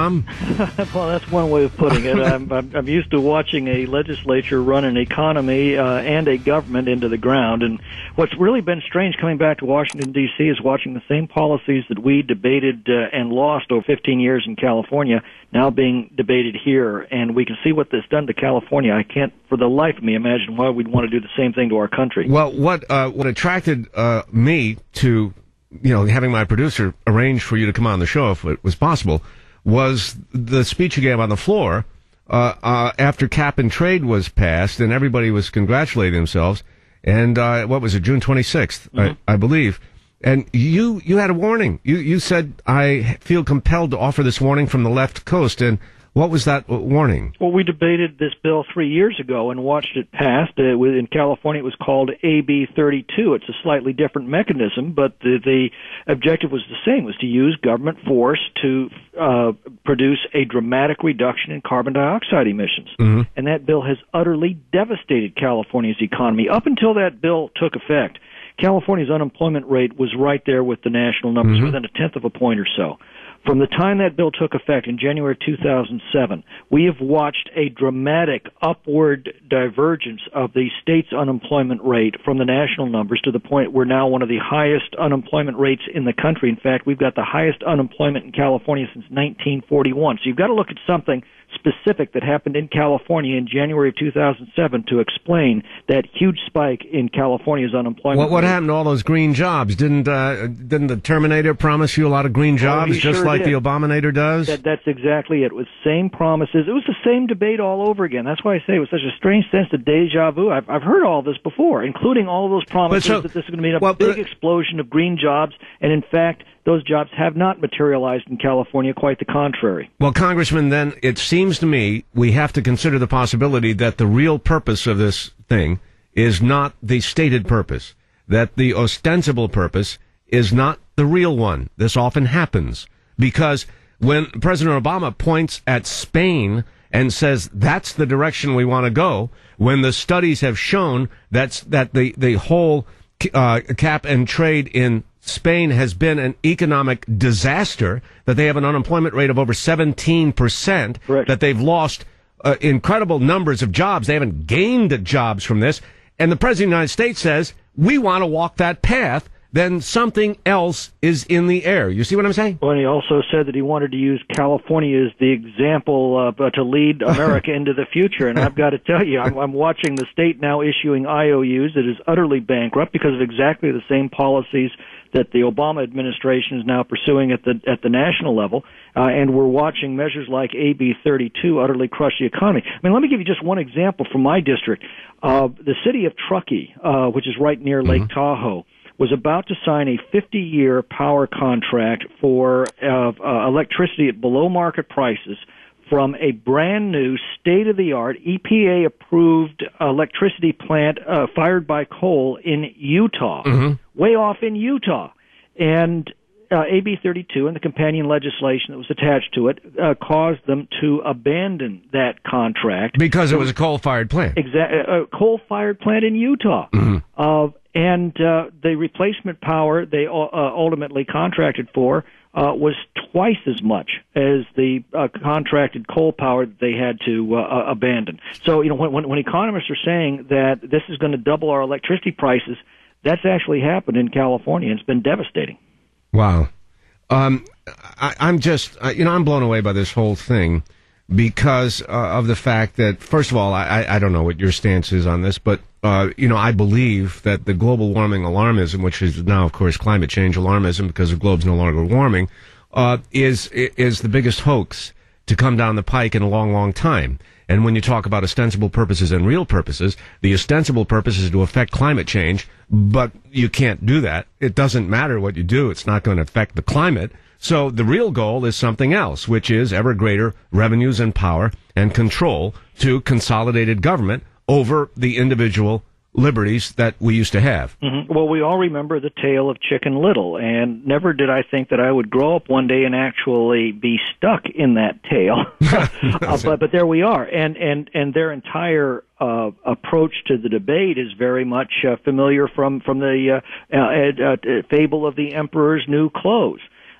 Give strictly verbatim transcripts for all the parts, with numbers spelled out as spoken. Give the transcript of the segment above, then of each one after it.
Tom? Well, that's one way of putting it. I'm, I'm, I'm used to watching a legislature run an economy uh, and a government into the ground. And what's really been strange coming back to Washington, D C is watching the same policies that we debated uh, and lost over fifteen years in California now being debated here. And we can see what this done to California. I can't, for the life of me, imagine why we'd want to do the same thing to our country. Well, what uh, what attracted uh, me to, you know, having my producer arrange for you to come on the show if it was possible, was the speech you gave on the floor uh, uh, after cap and trade was passed and everybody was congratulating themselves. And uh, what was it, June twenty-sixth, mm-hmm. I, I believe. And you you had a warning. You you said, I feel compelled to offer this warning from the left coast. And what was that warning? Well, we debated this bill three years ago and watched it passed. Uh, in California, it was called A B thirty-two. It's a slightly different mechanism, but the, the objective was the same, was to use government force to uh, produce a dramatic reduction in carbon dioxide emissions. Mm-hmm. And that bill has utterly devastated California's economy. Up until that bill took effect, California's unemployment rate was right there with the national numbers, mm-hmm. within a tenth of a point or so. From the time that bill took effect in January two thousand seven, we have watched a dramatic upward divergence of the state's unemployment rate from the national numbers to the point we're now one of the highest unemployment rates in the country. In fact, we've got the highest unemployment in California since nineteen forty-one. So you've got to look at something specific that happened in California in January of two thousand seven to explain that huge spike in California's unemployment What, what rate. happened to all those green jobs? Didn't uh, didn't the Terminator promise you a lot of green jobs, oh, just sure like did. the Abominator does? That, that's exactly it. It was same promises. It was the same debate all over again. That's why I say it was such a strange sense of deja vu. I've, I've heard all this before, including all of those promises so, that this is going to be a well, big but, explosion of green jobs, and in fact, those jobs have not materialized in California, quite the contrary. Well, Congressman, then it seems to me we have to consider the possibility that the real purpose of this thing is not the stated purpose, that the ostensible purpose is not the real one. This often happens because when President Obama points at Spain and says that's the direction we want to go, when the studies have shown that's, that the, the whole uh, cap and trade in Spain has been an economic disaster, that they have an unemployment rate of over seventeen percent, Correct. That they've lost uh, incredible numbers of jobs. They haven't gained jobs from this. And the President of the United States says, we want to walk that path. Then something else is in the air. You see what I'm saying? Well, and he also said that he wanted to use California as the example uh, to lead America into the future. And I've got to tell you, I'm, I'm watching the state now issuing I O Us that is utterly bankrupt because of exactly the same policies that the Obama administration is now pursuing at the at the national level. Uh, and we're watching measures like A B thirty-two utterly crush the economy. I mean, let me give you just one example from my district. Uh, the city of Truckee, uh, which is right near Lake mm-hmm. Tahoe, was about to sign a fifty-year power contract for uh, uh, electricity at below-market prices from a brand-new, state-of-the-art, E P A-approved electricity plant uh, fired by coal in Utah, mm-hmm. way off in Utah. And uh, A B thirty-two and the companion legislation that was attached to it uh, caused them to abandon that contract. Because it was a coal-fired plant. Exactly, a coal-fired plant in Utah. Mm-hmm. Uh, And uh, the replacement power they uh, ultimately contracted for uh, was twice as much as the uh, contracted coal power that they had to uh, abandon. So, you know, when, when economists are saying that this is going to double our electricity prices, that's actually happened in California. It's been devastating. Wow. Um, I, I'm just, uh, you know, I'm blown away by this whole thing because uh, of the fact that, first of all, I, I don't know what your stance is on this, but Uh, you know, I believe that the global warming alarmism, which is now, of course, climate change alarmism because the globe's no longer warming, uh, is is the biggest hoax to come down the pike in a long, long time. And when you talk about ostensible purposes and real purposes, the ostensible purpose is to affect climate change, but you can't do that. It doesn't matter what you do. It's not going to affect the climate. So the real goal is something else, which is ever greater revenues and power and control to consolidated government over the individual liberties that we used to have. Mm-hmm. Well, we all remember the tale of Chicken Little, and never did I think that I would grow up one day and actually be stuck in that tale. uh, but but there we are, and and and their entire uh, approach to the debate is very much uh, familiar from from the uh, uh, uh, fable of the Emperor's New Clothes.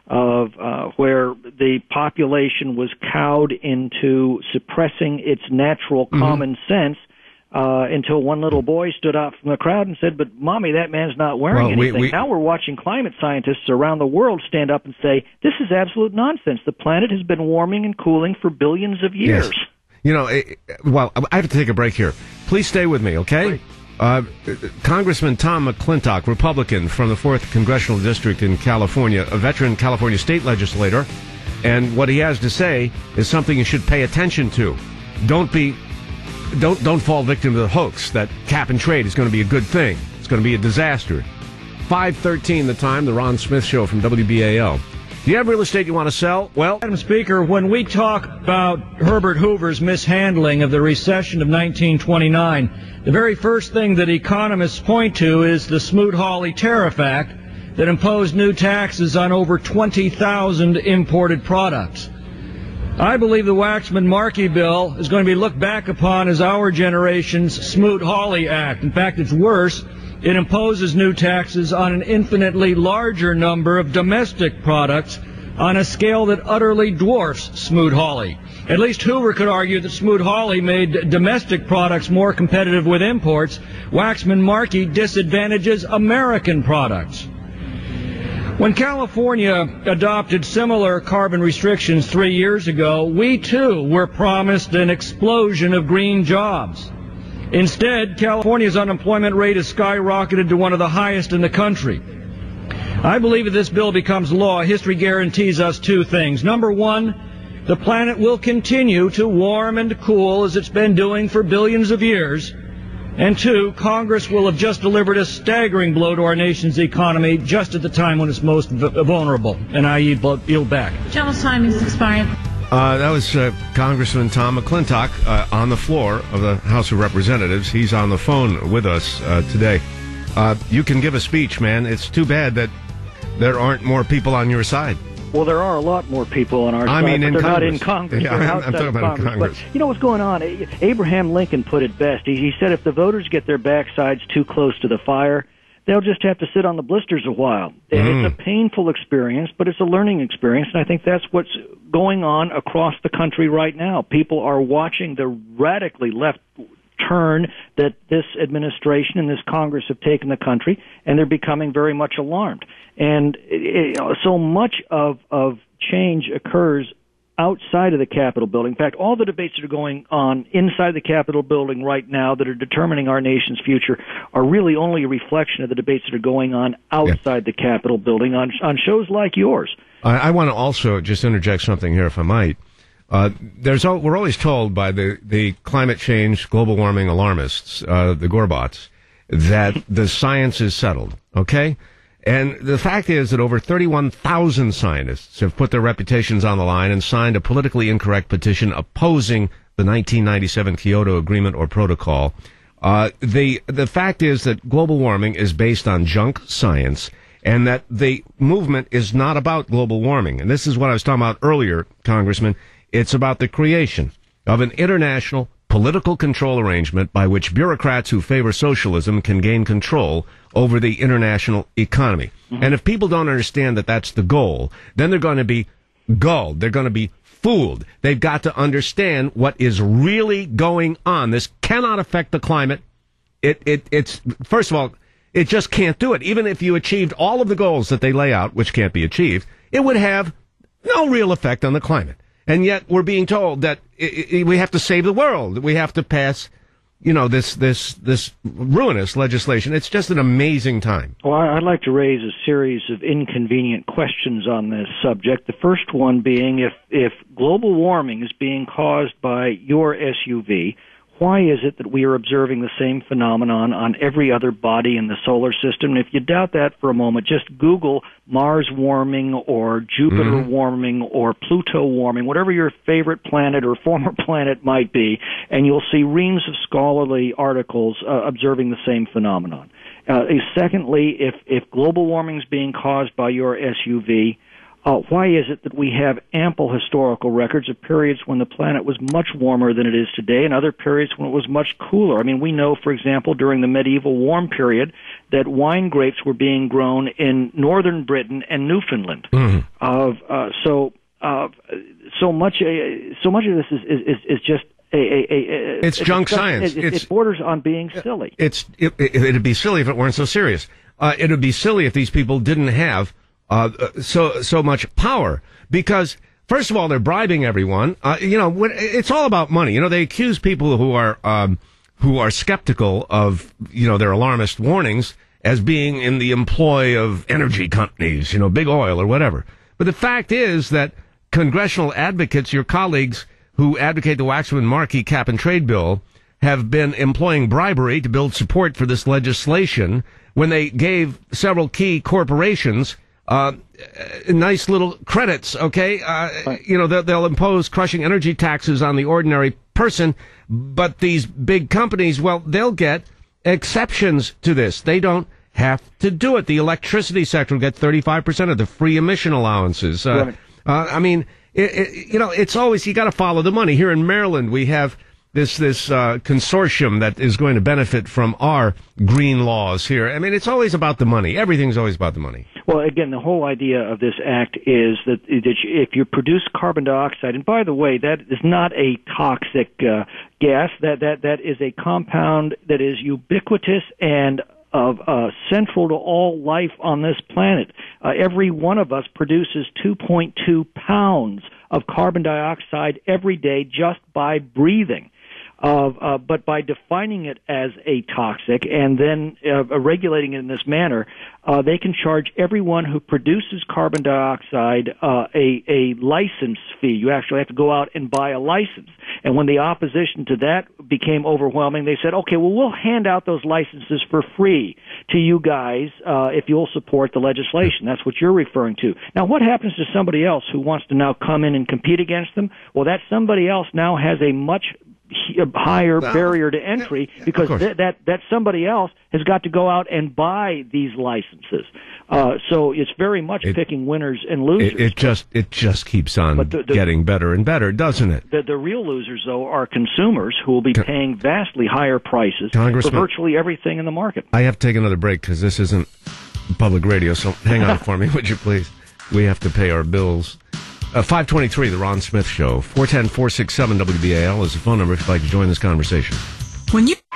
of uh, where the population was cowed into suppressing its natural mm-hmm. common sense uh, until one little boy stood out from the crowd and said, "But, Mommy, that man's not wearing well, anything." We, we... Now we're watching climate scientists around the world stand up and say, this is absolute nonsense. The planet has been warming and cooling for billions of years. Yes. You know, it, well, I have to take a break here. Please stay with me, okay? Right. Uh, Congressman Tom McClintock, Republican from the fourth Congressional District in California, a veteran California state legislator, and what he has to say is something you should pay attention to. Don't be, don't don't fall victim to the hoax that cap and trade is going to be a good thing. It's going to be a disaster. five thirteen the time, the Ron Smith Show from W B A L. Do you have real estate you want to sell? Well, Madam Speaker, when we talk about Herbert Hoover's mishandling of the recession of nineteen twenty-nine, the very first thing that economists point to is the Smoot-Hawley Tariff Act that imposed new taxes on over twenty thousand imported products. I believe the Waxman-Markey bill is going to be looked back upon as our generation's Smoot-Hawley Act. In fact, it's worse. It imposes new taxes on an infinitely larger number of domestic products on a scale that utterly dwarfs Smoot-Hawley. At least Hoover could argue that Smoot-Hawley made domestic products more competitive with imports. Waxman-Markey disadvantages American products. When California adopted similar carbon restrictions three years ago, we too were promised an explosion of green jobs. Instead, California's unemployment rate has skyrocketed to one of the highest in the country. I believe if this bill becomes law, history guarantees us two things. Number one, the planet will continue to warm and cool as it's been doing for billions of years. And two, Congress will have just delivered a staggering blow to our nation's economy just at the time when it's most v- vulnerable. And I yield back. Gentleman's time is expired. Uh, that was uh, Congressman Tom McClintock uh, on the floor of the House of Representatives. He's on the phone with us uh, today. Uh, you can give a speech, man. It's too bad that there aren't more people on your side. Well, there are a lot more people on our I side, mean, but in they're Congress. not in Congress. Yeah, they're I'm, outside I'm talking of about Congress. in Congress. But you know what's going on? Abraham Lincoln put it best. He, he said if the voters get their backsides too close to the fire, they'll just have to sit on the blisters a while. Mm. It's a painful experience, but it's a learning experience, and I think that's what's going on across the country right now. People are watching the radically left turn that this administration and this Congress have taken the country, and they're becoming very much alarmed. And it, it, so much of, of change occurs outside of the Capitol building. In fact, all the debates that are going on inside the Capitol building right now that are determining our nation's future are really only a reflection of the debates that are going on outside yeah. the Capitol building on on shows like yours. I, I want to also just interject something here, if I might. Uh, there's all, we're always told by the, the climate change, global warming alarmists, uh, the Gorbots, that the science is settled, okay? And the fact is that over thirty-one thousand scientists have put their reputations on the line and signed a politically incorrect petition opposing the nineteen ninety-seven Kyoto Agreement or Protocol. Uh, the, the fact is that global warming is based on junk science and that the movement is not about global warming. And this is what I was talking about earlier, Congressman. It's about the creation of an international political control arrangement by which bureaucrats who favor socialism can gain control over the international economy. Mm-hmm. And if people don't understand that that's the goal, then they're going to be gulled. They're going to be fooled. They've got to understand what is really going on. This cannot affect the climate. It, it, it's, first of all, it just can't do it. Even if you achieved all of the goals that they lay out, which can't be achieved, it would have no real effect on the climate. And yet we're being told that it, it, we have to save the world. We have to pass, you know, this this this ruinous legislation. It's just an amazing time. Well, I'd like to raise a series of inconvenient questions on this subject. The first one being, if if global warming is being caused by your S U V, why is it that we are observing the same phenomenon on every other body in the solar system? And if you doubt that for a moment, just Google Mars warming or Jupiter mm-hmm. warming or Pluto warming, whatever your favorite planet or former planet might be, and you'll see reams of scholarly articles uh, observing the same phenomenon. Uh, secondly, if, if global warming is being caused by your S U V, Uh, why is it that we have ample historical records of periods when the planet was much warmer than it is today and other periods when it was much cooler? I mean, we know, for example, during the medieval warm period that wine grapes were being grown in northern Britain and Newfoundland. Mm-hmm. Of uh, so uh, so much uh, so much of this is is, is just a, a, a, a it's junk discuss, science. It, it's, it borders on being silly. It's it, it, it'd be silly if it weren't so serious. Uh, it would be silly if these people didn't have uh, so so much power because. First of all, they're bribing everyone. Uh, you know, when, it's all about money. You know, they accuse people who are um, who are skeptical of, you know, their alarmist warnings as being in the employ of energy companies, you know, big oil or whatever. But the fact is that congressional advocates, your colleagues who advocate the Waxman-Markey cap and trade bill, have been employing bribery to build support for this legislation when they gave several key corporations Uh, nice little credits, okay? Uh, you know, they'll, they'll impose crushing energy taxes on the ordinary person, but these big companies, well, they'll get exceptions to this. They don't have to do it. The electricity sector will get thirty-five percent of the free emission allowances. Uh, right. uh, I mean, it, it, you know, it's always, you got to follow the money. Here in Maryland, we have this this uh, consortium that is going to benefit from our green laws here. I mean, it's always about the money. Everything's always about the money. Well, again, the whole idea of this act is that, that if you produce carbon dioxide, and by the way, that is not a toxic uh, gas. That that that is a compound that is ubiquitous and of uh, central to all life on this planet. Uh, every one of us produces two point two pounds of carbon dioxide every day just by breathing. Uh, uh, but by defining it as a toxic and then uh, regulating it in this manner, uh, they can charge everyone who produces carbon dioxide uh, a, a license fee. You actually have to go out and buy a license. And when the opposition to that became overwhelming, they said, okay, well, we'll hand out those licenses for free to you guys uh, if you'll support the legislation. That's what you're referring to. Now, what happens to somebody else who wants to now come in and compete against them? Well, that somebody else now has a much higher barrier to entry because th- that that somebody else has got to go out and buy these licenses. Uh, so it's very much it, picking winners and losers. It, it just it just keeps on the, the, getting better and better, doesn't it? The, the real losers, though, are consumers who will be paying vastly higher prices for virtually everything in the market. I have to take another break because this isn't public radio, so hang on for me, would you please? We have to pay our bills. Uh, five twenty-three, The Ron Smith Show. four one zero, four six seven, W B A L is the phone number if you'd like to join this conversation. When you...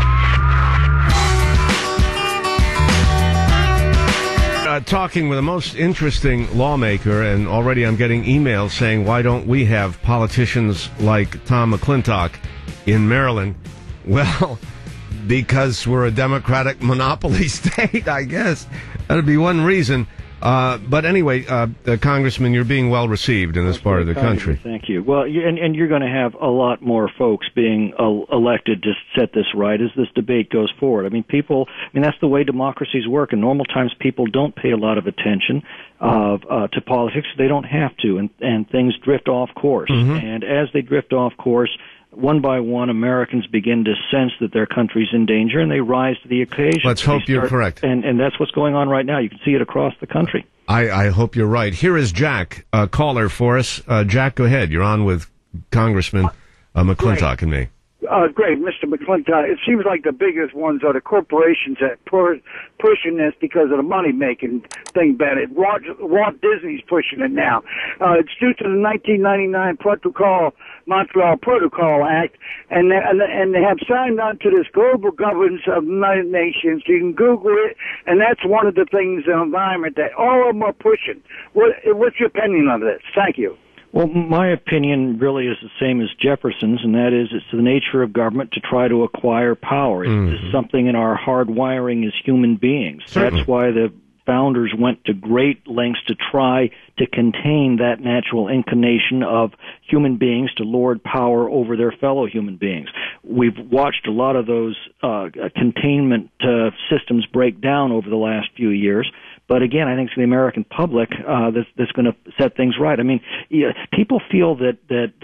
Uh, talking with the most interesting lawmaker, and already I'm getting emails saying, why don't we have politicians like Tom McClintock in Maryland? Well, because we're a Democratic monopoly state, I guess. That'd be one reason. Uh, but anyway, uh, uh, Congressman, you're being well received in this part of the country. Thank you. Well, you, and, and you're going to have a lot more folks being uh, elected to set this right as this debate goes forward. I mean, people, I mean, that's the way democracies work. In normal times, people don't pay a lot of attention uh, uh, to politics. They don't have to, and, and things drift off course. Mm-hmm. And as they drift off course, one by one, Americans begin to sense that their country's in danger, and they rise to the occasion. Let's hope start, you're correct. And, and that's what's going on right now. You can see it across the country. I, I hope you're right. Here is Jack, a caller for us. Uh, Jack, go ahead. You're on with Congressman uh, McClintock and me. Uh, great, Mister McClintock. It seems like the biggest ones are the corporations that are pushing this because of the money-making thing about it. Walt, Walt Disney's pushing it now. Uh, it's due to the nineteen ninety-nine Protocol, Montreal Protocol Act, and they, and they have signed on to this global governance of the United Nations. You can Google it, and that's one of the things, the environment, that all of them are pushing. What, what's your opinion on this? Thank you. Well, my opinion really is the same as Jefferson's, and that is it's the nature of government to try to acquire power. It's mm-hmm. something in our hard wiring as human beings. Certainly. That's why the founders went to great lengths to try to contain that natural inclination of human beings to lord power over their fellow human beings. We've watched a lot of those uh, containment uh, systems break down over the last few years. But again, I think it's the American public uh, that's, that's going to set things right. I mean, yeah, people feel that that that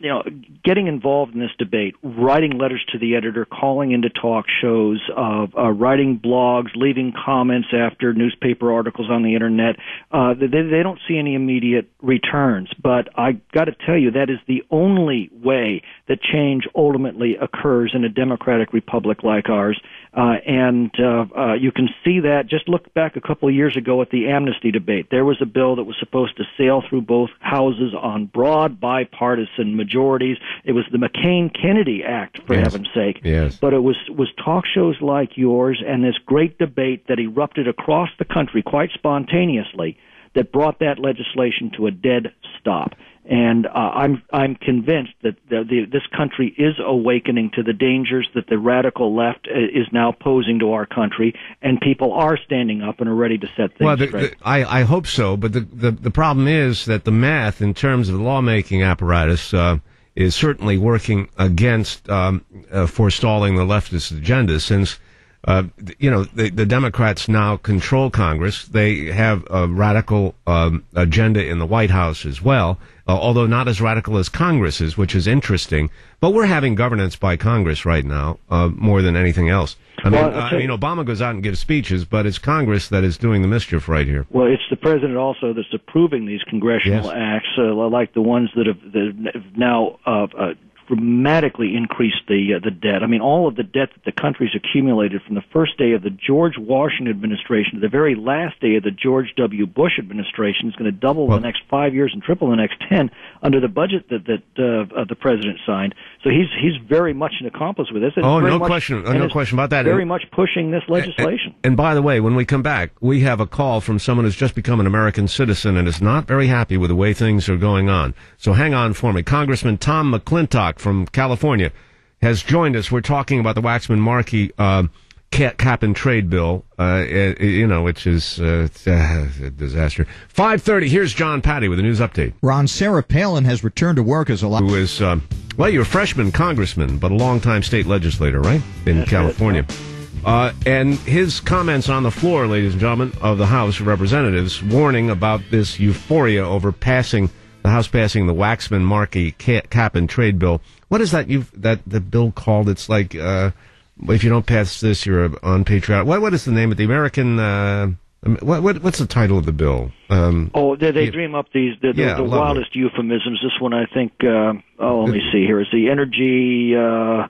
you know, getting involved in this debate, writing letters to the editor, calling into talk shows, uh, uh, writing blogs, leaving comments after newspaper articles on the internet, uh, they, they don't see any immediate returns. But I got to tell you, that is the only way that change ultimately occurs in a democratic republic like ours. Uh, and uh, uh, you can see that. Just look back a couple of years ago at the amnesty debate. There was a bill that was supposed to sail through both houses on broad bipartisan majorities. It was the McCain-Kennedy Act, for yes. heaven's sake. Yes. But it was, was talk shows like yours and this great debate that erupted across the country quite spontaneously that brought that legislation to a dead stop. And uh, I'm I'm convinced that the, the, this country is awakening to the dangers that the radical left is now posing to our country, and people are standing up and are ready to set things well, the, straight. The, I, I hope so, but the, the, the problem is that the math in terms of the lawmaking apparatus uh, is certainly working against um, uh, forestalling the leftist agenda, since Uh, you know, the, the Democrats now control Congress. They have a radical um, agenda in the White House as well, uh, although not as radical as Congress is, which is interesting. But we're having governance by Congress right now, uh, more than anything else. I mean, well, I mean, Obama goes out and gives speeches, but it's Congress that is doing the mischief right here. Well, it's the president also that's approving these congressional yes. acts, uh, like the ones that have, that have now uh, uh, dramatically increased the uh, the debt. I mean, all of the debt that the country's accumulated from the first day of the George Washington administration to the very last day of the George W. Bush administration is going to double well, in the next five years and triple in the next ten under the budget that that uh, uh, the president signed. So he's he's very much an accomplice with this. Oh, no much, question, no question about that. Very much pushing this legislation. And, and by the way, when we come back, we have a call from someone who's just become an American citizen and is not very happy with the way things are going on. So hang on for me. Congressman Tom McClintock from California has joined us. We're talking about the Waxman-Markey uh, cap and trade bill, uh, you know, which is uh, a disaster. five thirty, here's John Patty with a news update. Ron, Sarah Palin has returned to work as a... Who is, um, well, you're a freshman congressman, but a longtime state legislator, right, in That's California. Uh, and his comments on the floor, ladies and gentlemen, of the House of Representatives, warning about this euphoria over passing, the House passing the Waxman-Markey cap and trade bill. What is that you that the bill called? It's like, uh, if you don't pass this, you're unpatriotic. What, what is the name of the American, uh, what, what, what's the title of the bill? Um, oh, they, they yeah. dream up these, the, the, yeah, the wildest euphemisms. This one, I think, uh, oh, let me see here, is the energy, uh,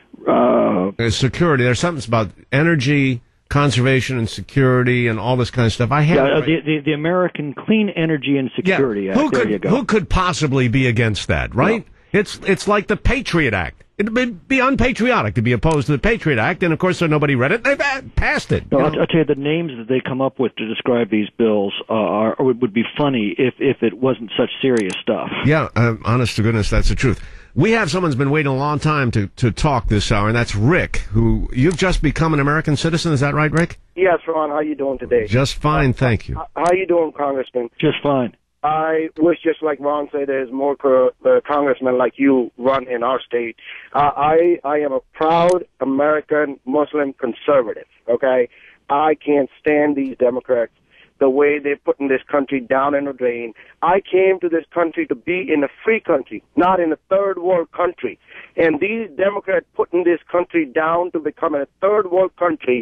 uh, security. There's something about energy, conservation and security and all this kind of stuff. I have yeah, right. the, the the American Clean Energy and Security yeah. Act. Who there could, you go. Who could possibly be against that, right? No. It's it's like the Patriot Act. It would be unpatriotic to be opposed to the Patriot Act, and of course, so nobody read it. They've passed it. No, I'll, I'll tell you, the names that they come up with to describe these bills uh, are would be funny if if it wasn't such serious stuff. Yeah, uh, honest to goodness, that's the truth. We have someone who's been waiting a long time to, to talk this hour, and that's Rick, who you've just become an American citizen. Is that right, Rick? Yes, Ron. How you doing today? Just fine, thank you. How you doing, Congressman? Just fine. I wish, just like Ron said, there's more co- uh, congressmen like you run in our state. Uh, I I am a proud American Muslim conservative, okay? I can't stand these Democrats, the way they're putting this country down in the drain. I came to this country to be in a free country, not in a third world country. And these Democrats putting this country down to become a third world country,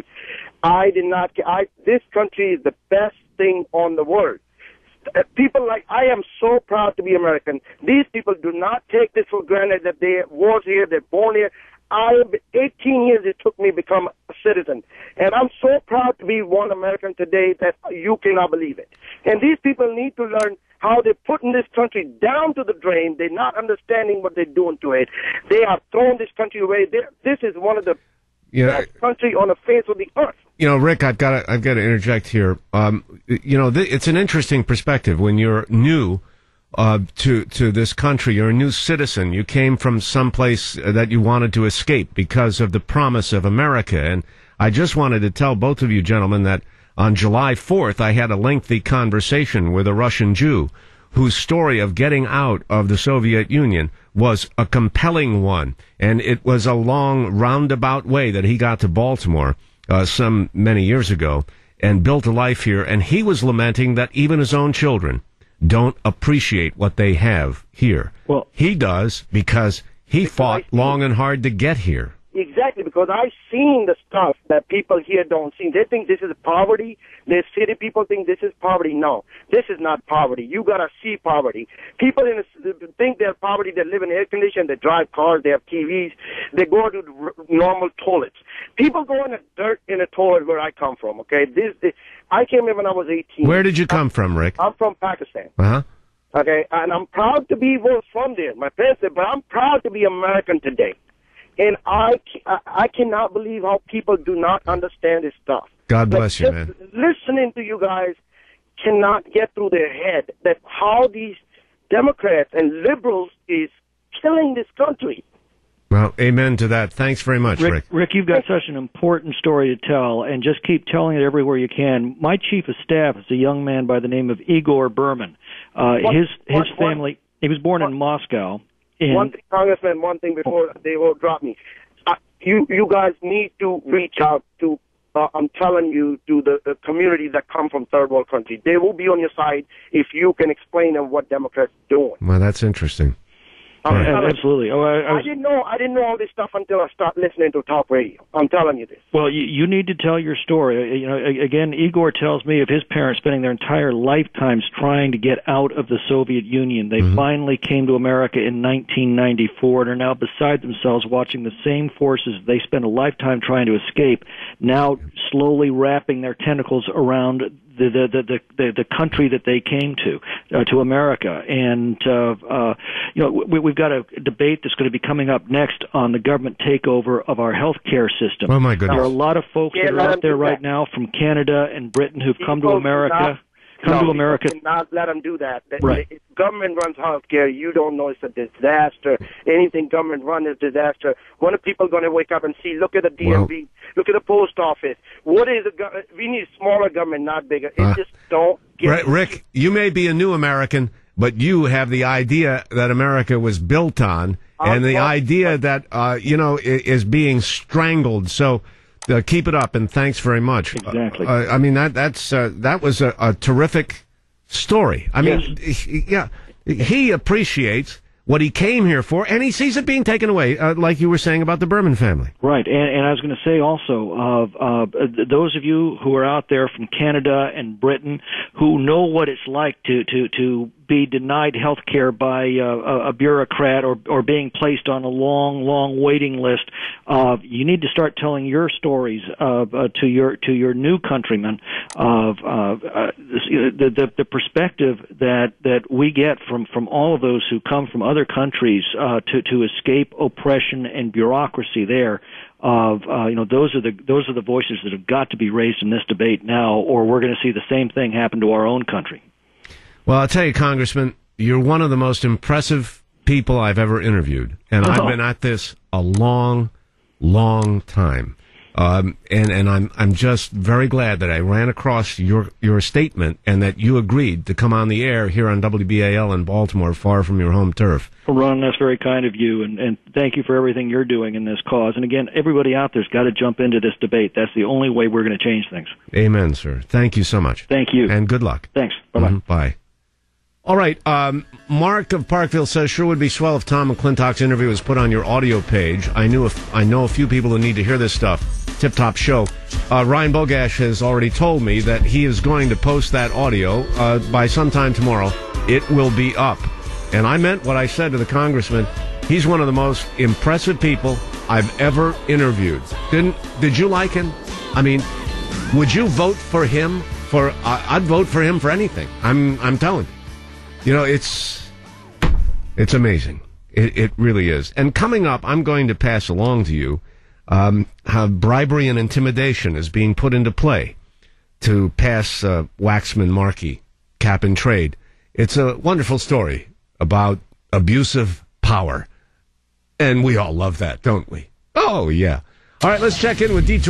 I did not, I, this country is the best thing on the world. People like, I am so proud to be American. These people do not take this for granted that they was here, they're born here. I, eighteen years it took me to become a citizen. And I'm so proud to be one American today that you cannot believe it. And these people need to learn how they're putting this country down to the drain. They're not understanding what they're doing to it. They have thrown this country away. They're, this is one of the yeah. best country on the face of the earth. You know, Rick, I've got to, I've got to interject here. Um, you know, th- it's an interesting perspective when you're new uh, to to this country. You're a new citizen. You came from someplace that you wanted to escape because of the promise of America. And I just wanted to tell both of you gentlemen that on July fourth, I had a lengthy conversation with a Russian Jew whose story of getting out of the Soviet Union was a compelling one. And it was a long, roundabout way that he got to Baltimore Uh, some many years ago and built a life here, and he was lamenting that even his own children don't appreciate what they have here. Well, he does because he because fought long and hard to get here. Exactly, because I've seen the stuff that people here don't see. They think this is poverty. The city people think this is poverty. No, this is not poverty. You gotta see poverty. People in a, think they're poverty. They live in air conditioning. They drive cars. They have T Vs. They go to r- normal toilets. People go in a dirt in a toilet where I come from. Okay, this, this I came here when I was eighteen. Where did you come I'm, from, Rick? I'm from Pakistan. Uh huh. Okay, and I'm proud to be was from there. My parents said, but I'm proud to be American today. And I, I cannot believe how people do not understand this stuff. God bless like, you, man. Listening to you guys cannot get through their head that how these Democrats and liberals is killing this country. Well, amen to that. Thanks very much, Rick. Rick. Rick, you've got such an important story to tell, and just keep telling it everywhere you can. My chief of staff is a young man by the name of Igor Berman. Uh, what, his his what, family, what, he was born what, in Moscow. And one thing, Congressman, one thing before they will drop me. Uh, you you guys need to reach out to, uh, I'm telling you, to the, the communities that come from third world countries. They will be on your side if you can explain them what Democrats are doing. Well, that's interesting. I'm Yeah, telling absolutely. Oh, I, I, I was, didn't know. I didn't know all this stuff until I started listening to talk radio. I'm telling you this. well, you, you need to tell your story. You know, a- again, Igor tells me of his parents spending their entire lifetimes trying to get out of the Soviet Union. They Mm-hmm. finally came to America in nineteen ninety-four and are now beside themselves watching the same forces they spent a lifetime trying to escape, now slowly wrapping their tentacles around the the the the, the country that they came to, uh, to America. And uh, uh, you know, we, we've got a debate that's going to be coming up next on the government takeover of our health care system. Oh, my goodness. There are a lot of folks Yeah, that are let out them there do right that. now from Canada and Britain who've come to People America. do not- Come no, to you America. cannot let them do that. The- Right. the government runs healthcare. You don't know it's a disaster. Anything government run is disaster. When are people going to wake up and see? Look at the D M V. Look at the post office. What is a go- we need smaller government, not bigger. It Uh, just don't get Rick, Rick, you may be a new American, but you have the idea that America was built on, and the well, idea that uh, you know i- is being strangled. So uh, keep it up, and thanks very much. Exactly. Uh, I mean that that's uh, that was a, a terrific story. I mean, he, yeah, he appreciates what he came here for, and he sees it being taken away, uh, like you were saying about the Berman family. Right, and, and I was going to say also, uh, uh, those of you who are out there from Canada and Britain who know what it's like to to to be denied health care by uh, a bureaucrat or or being placed on a long, long waiting list, uh, you need to start telling your stories uh, uh, to your to your new countrymen of uh, uh, the, the the perspective that that we get from from all of those who come from other countries uh, to to escape oppression and bureaucracy there. Of uh, you know, those are the those are the voices that have got to be raised in this debate now, or we're going to see the same thing happen to our own country. Well, I'll tell you, Congressman, you're one of the most impressive people I've ever interviewed, and Oh. I've been at this a long, long time. Um, and and I'm I'm just very glad that I ran across your your statement and that you agreed to come on the air here on W B A L in Baltimore, far from your home turf. Well, Ron, that's very kind of you, and, and thank you for everything you're doing in this cause. And again, everybody out there's got to jump into this debate. That's the only way we're going to change things. Amen, sir. Thank you so much. Thank you. And good luck. Thanks. Bye-bye. Mhm. Bye. All right. Um, Mark of Parkville says, sure would be swell if Tom McClintock's interview was put on your audio page. I knew if, I know a few people who need to hear this stuff. Tip-top show. Uh, Ryan Bogash has already told me that he is going to post that audio uh, by sometime tomorrow. It will be up. And I meant what I said to the congressman. He's one of the most impressive people I've ever interviewed. Didn't, did you like him? I mean, would you vote for him? For uh, I'd vote for him for anything. I'm I'm telling you. You know, it's it's amazing. It, it really is. And coming up, I'm going to pass along to you um, how bribery and intimidation is being put into play to pass uh, Waxman-Markey cap and trade. It's a wonderful story about abusive power. And we all love that, don't we? Oh, yeah. All right, let's check in with D two.